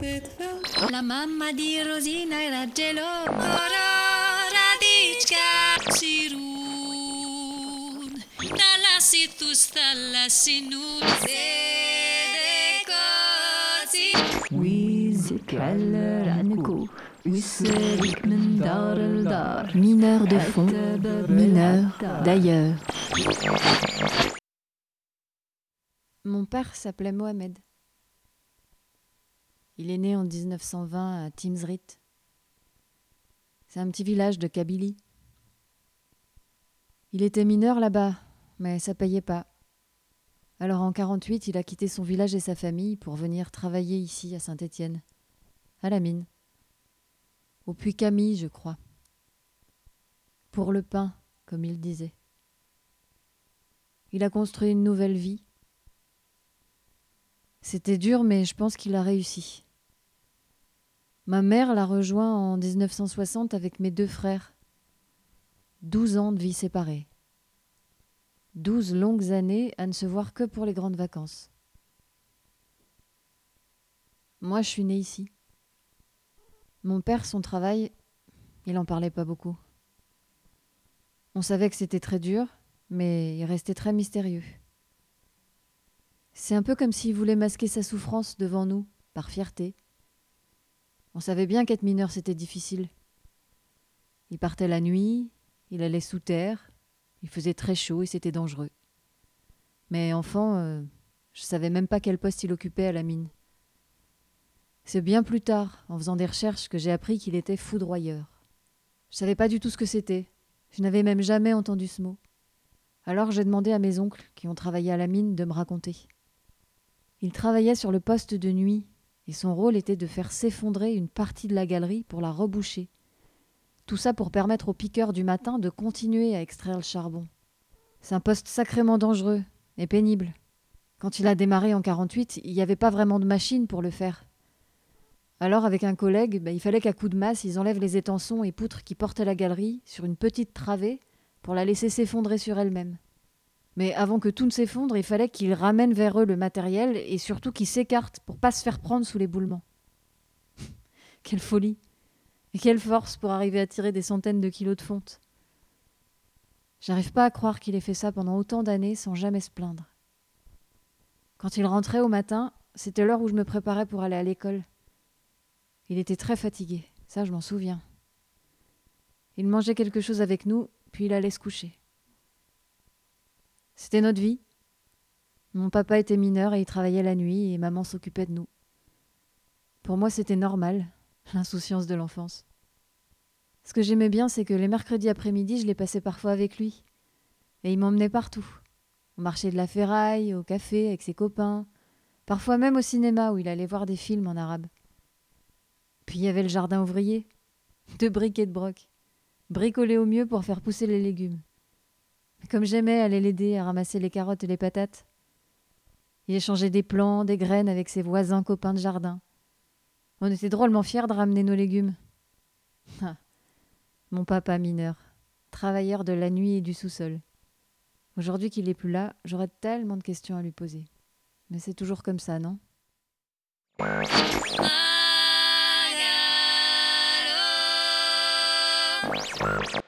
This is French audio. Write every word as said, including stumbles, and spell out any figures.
La mamma di Rosina era gelosa. Radička sirun. Dalla situs dalla sinun. Sedekoti. ويذكر عنكو ويسالك من دار لدار. Mineur de fond, mineur d'ailleurs. Mon père s'appelait Mohamed. Il est né en dix-neuf cent vingt à Timsrit. C'est un petit village de Kabylie. Il était mineur là-bas, mais ça payait pas. Alors en quarante-huit, il a quitté son village et sa famille pour venir travailler ici à Saint-Étienne, à la mine. Au puits Camille, je crois. Pour le pain, comme il disait. Il a construit une nouvelle vie. C'était dur, mais je pense qu'il a réussi. Ma mère l'a rejoint en dix-neuf cent soixante avec mes deux frères. Douze ans de vie séparée. Douze longues années à ne se voir que pour les grandes vacances. Moi, je suis née ici. Mon père, son travail, il n'en parlait pas beaucoup. On savait que c'était très dur, mais il restait très mystérieux. C'est un peu comme s'il voulait masquer sa souffrance devant nous, par fierté. On savait bien qu'être mineur, c'était difficile. Il partait la nuit, il allait sous terre, il faisait très chaud et c'était dangereux. Mais enfant, euh, je savais même pas quel poste il occupait à la mine. C'est bien plus tard, en faisant des recherches, que j'ai appris qu'il était foudroyeur. Je savais pas du tout ce que c'était. Je n'avais même jamais entendu ce mot. Alors j'ai demandé à mes oncles, qui ont travaillé à la mine, de me raconter. Il travaillait sur le poste de nuit, et son rôle était de faire s'effondrer une partie de la galerie pour la reboucher. Tout ça pour permettre aux piqueurs du matin de continuer à extraire le charbon. C'est un poste sacrément dangereux et pénible. Quand il a démarré en quarante-huit, il n'y avait pas vraiment de machine pour le faire. Alors, avec un collègue, bah, il fallait qu'à coups de masse, ils enlèvent les étançons et poutres qui portaient la galerie sur une petite travée pour la laisser s'effondrer sur elle-même. Mais avant que tout ne s'effondre, il fallait qu'ils ramènent vers eux le matériel et surtout qu'ils s'écartent pour pas se faire prendre sous l'éboulement. Quelle folie! Et quelle force pour arriver à tirer des centaines de kilos de fonte! J'arrive pas à croire qu'il ait fait ça pendant autant d'années sans jamais se plaindre. Quand il rentrait au matin, c'était l'heure où je me préparais pour aller à l'école. Il était très fatigué, ça je m'en souviens. Il mangeait quelque chose avec nous, puis il allait se coucher. C'était notre vie. Mon papa était mineur et il travaillait la nuit et maman s'occupait de nous. Pour moi, c'était normal, l'insouciance de l'enfance. Ce que j'aimais bien, c'est que les mercredis après-midi, je les passais parfois avec lui. Et il m'emmenait partout. On marchait de la ferraille, au café, avec ses copains. Parfois même au cinéma, où il allait voir des films en arabe. Puis il y avait le jardin ouvrier. Deux briquets de broc. Bricolés au mieux pour faire pousser les légumes. Comme j'aimais aller l'aider à ramasser les carottes et les patates. Il échangeait des plants, des graines avec ses voisins copains de jardin. On était drôlement fiers de ramener nos légumes. Ah, mon papa mineur, travailleur de la nuit et du sous-sol. Aujourd'hui qu'il est plus là, j'aurais tellement de questions à lui poser. Mais c'est toujours comme ça, non ? Magalo.